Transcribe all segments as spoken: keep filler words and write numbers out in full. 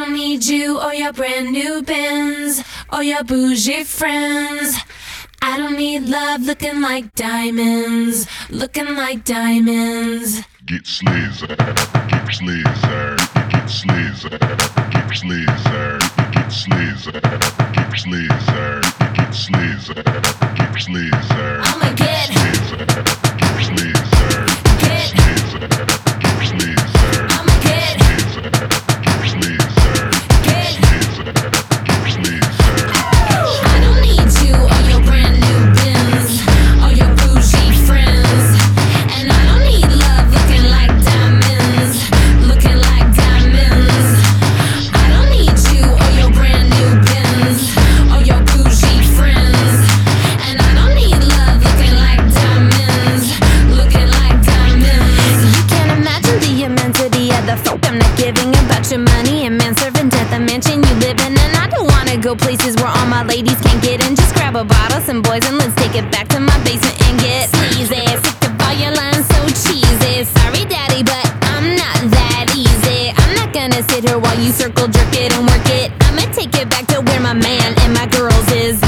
don't need you or your brand new Benz or your bougie friends. I don't need love looking like diamonds, looking like diamonds. Get sleazy, get sleazy, get sleazy, get sleazy, get sleazy, get sleazy, get sleazy, get sleazy. I'ma get sleazy, get sleazy, get sleazy, get sleazy. I'ma get sleazy, get sleazy, get sleazy, get sleazy. I don't need you or your brand new Benz or your bougie friends. And I don't need love looking like diamonds, looking like diamonds. I don't need you or your brand new Benz or your bougie friends. And I don't need love looking like diamonds, looking like diamonds. You can't imagine the immensity of the folk I'm not giving about your money and man serving at the mansion you live in. And I don't wanna go places where all my ladies can't get in. Just grab a bottle, some boys, and let's take it back to my basement and get sleazy. Sick of all your lines so cheesy. Sorry, daddy, but I'm not that easy. I'm not gonna sit here while you circle jerk it and work it. I'ma take it back to where my man and my girls is.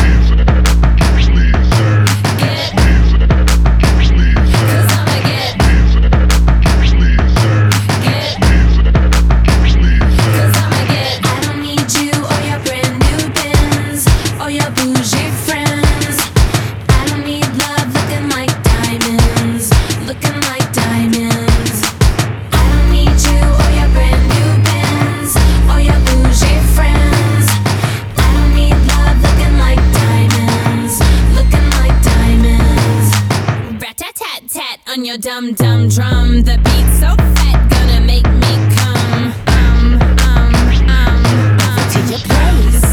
Get, cause I'ma get, get, cause I'ma get. I don't need you or your brand new Benz or your bougie friends. I don't need love looking like diamonds, looking like diamonds. I don't need you or your brand new Benz or your bougie friends. I don't need love looking like diamonds, looking like diamonds. Rat-tat-tat-tat on your dumb dumb drum. The beat's so fat, gonna make me come. Um, um, um, um. To your place.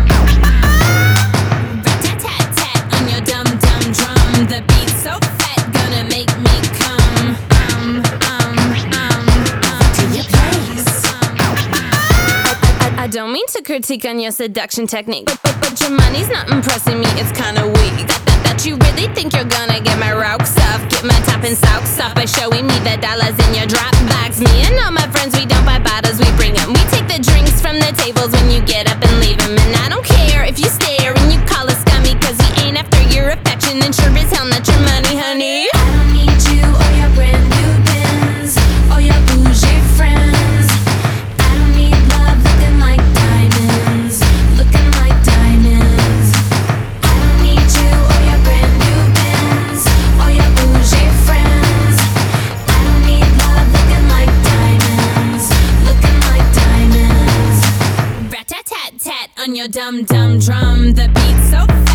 Rat-tat-tat-tat on your dumb dumb drum. The beat's so fat, gonna make me come. Um, um, um, um. To your place. I, I don't mean to critique on your seduction technique, but, but, but your money's not impressing me, it's kinda weak. That, that, that you really think you're gonna get my rocks off, get my top and socks off by showing me the dollars in your drop box. Me and all my friends, we don't buy bottles, we bring them. We take the drinks from the tables when you get up and leave them. And I don't care if you stare and you call us scummy, cause we ain't after your affection and sure as hell not your money, honey. I don't need you or your brand new Benz or your bougie friends. I don't need love looking like diamonds, looking like diamonds. I don't need you or your brand new Benz or your bougie friends. I don't need love looking like diamonds, looking like diamonds. Rat-tat-tat-tat on your dumb dumb drum. The beat's so fat,